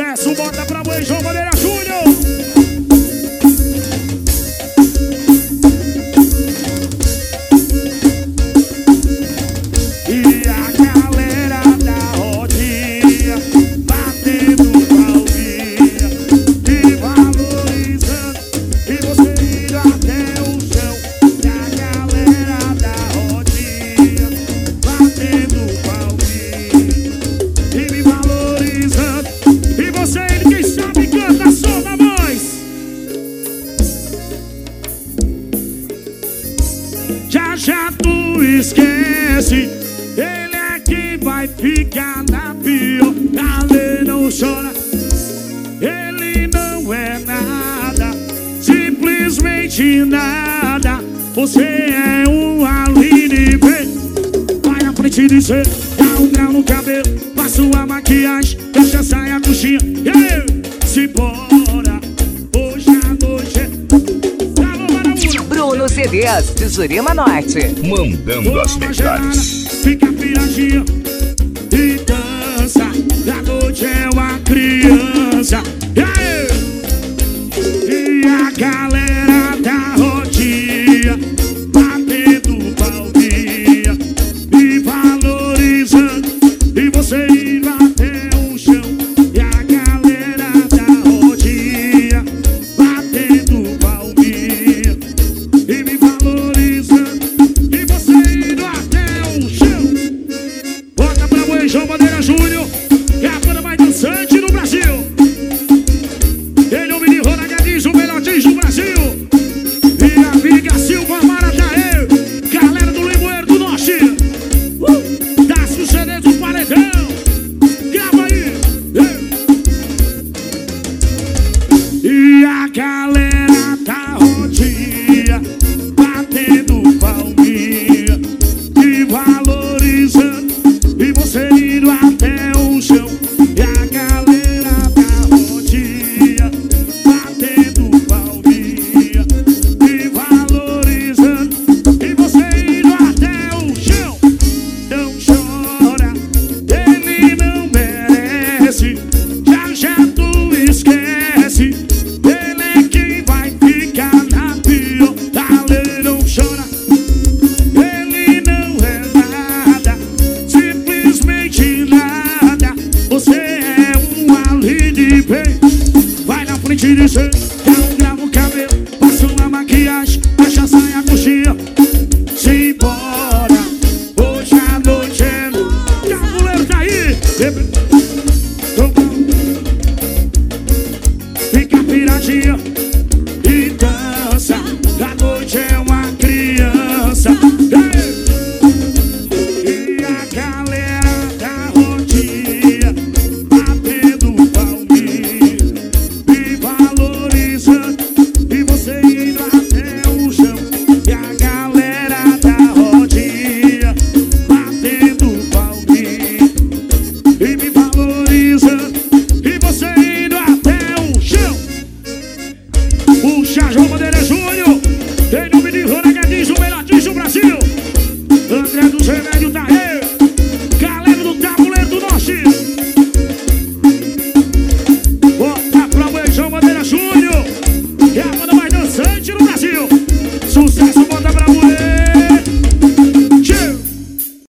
Sucesso, bota pra mãe, João Bandeira Júnior. E a galera da rodinha batendo palminha e valorizando, e você indo até o chão. E a galera da rodinha batendo palminha e me valorizando, e você indo, quem sabe canta só da voz. Já já tu esquece, ele é quem vai ficar na pior. Ale não chora, ele não é nada, simplesmente nada. Você é um Aline B. Vai na frente de cê, dá um grau no cabelo, passa a maquiagem, deixa a saia, coxinha. Se bora, hoje à noite é... Bruno CDs de Jurema Norte. Mandando as melhores. Fica piradinha e dança, a noite é uma criança. E a galera da rodinha batendo palminha e valorizando, e você indo até o chão. E a galera da rodinha batendo palminha e me valorizando, e você indo até o chão. Bota pra mãe, João Bandeira Júnior, que é a banda mais dançante do Brasil. Ele é o menino Ronagadinho, o melhor disco do Brasil. E a amiga Silva Marataê, galera do Limoeiro do Norte, dá-se o CD do Paredão. Grava aí. E a galera da rodinha batendo palminha e valorizando, e você indo até o chão. E a galera da rodinha batendo palminha e valorizando, e você indo até o chão. Não chora, ele não merece, já já tu esquece, ele é quem vai ficar na pior. Ale não chora, ele não é nada, simplesmente nada. Você é um Aline B. Vai na frente de cê, dá um grau no cabelo, passa uma maquiagem, deixa a saia, coxinha. Se embora, hoje à noite é... Tabuleiro tá aí. Fica piradinha e dança, a noite é uma criança. E a galera da rodinha batendo palminha e valorizando, e você indo até o chão. E a galera da rodinha batendo palminha e me valorizando, e você indo até o chão. Puxa, João Bandeira Júnior, tem nome de Ronagadinho, o melhor disco do Brasil. André dos Remédios tá aí, galera do Tabuleiro do Norte. Bota pra mãe, João Bandeira Júnior, que é a banda mais dançante no Brasil. Sucesso, bota pra mulher.